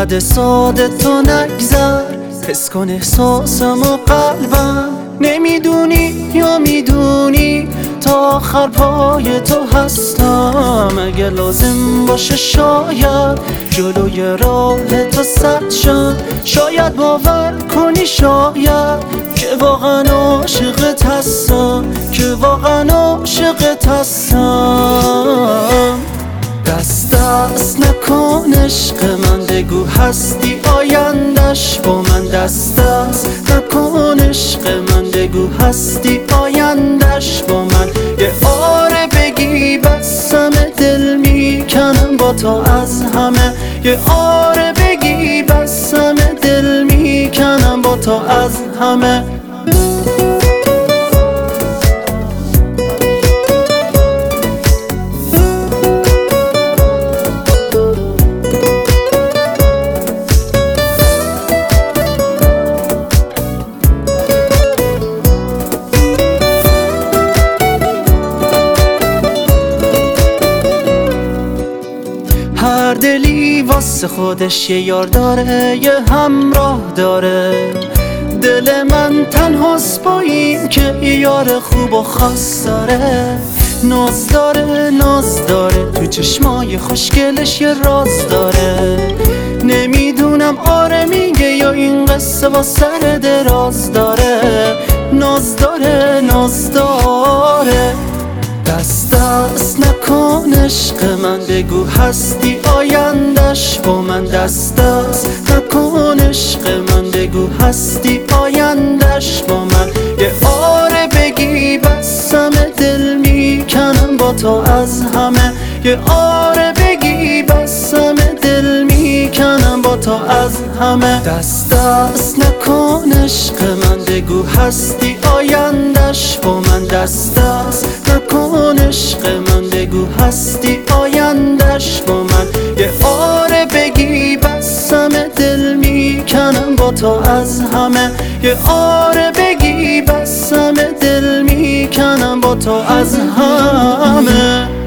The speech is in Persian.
یاد ساده تو نگذر، حس کن احساسم و قلبم. نمیدونی یا میدونی تا آخر پای تو هستم. اگه لازم باشه شاید جلوی راه تو سد شم. شاید باور کنی شاید که واقعا عاشقت هستم، که واقعا عاشقت هستم. دست دست نکن عشق من، بگو هستی آیندش با من. دست دست نکن عشق من، بگو هستی آیندش با من. یه آره بگی بس همه دل میکنم با تو از همه. یه آره بگی بس همه دل میکنم با تو از همه. هر دلی واسه خودش یه یار داره، یه همراه داره. دل من تنهاست با این که یه یار خوب و خاص داره. ناز داره ناز داره، تو چشمای خوشگلش یه راز داره. نمیدونم آره میگه یا این قصه با سر دراز داره. ناز داره ناز داره. دست دست نکن عشق من، بگو هستی آیندش با من. دست دست نکن عشق من، بگو هستی آیندش با من. یه آره بگی بس همه دل میکنم با تو از همه. یه آره بگی بس همه دل میکنم با تو از همه. دست دست نکن عشق من، بگو هستی آیندش با من. دست دست نکن عشق من، بگو هستی آیندش با من. یه آره بگی بس همه دل میکنم با تو از همه. یه آره بگی بس همه دل میکنم با تو از همه.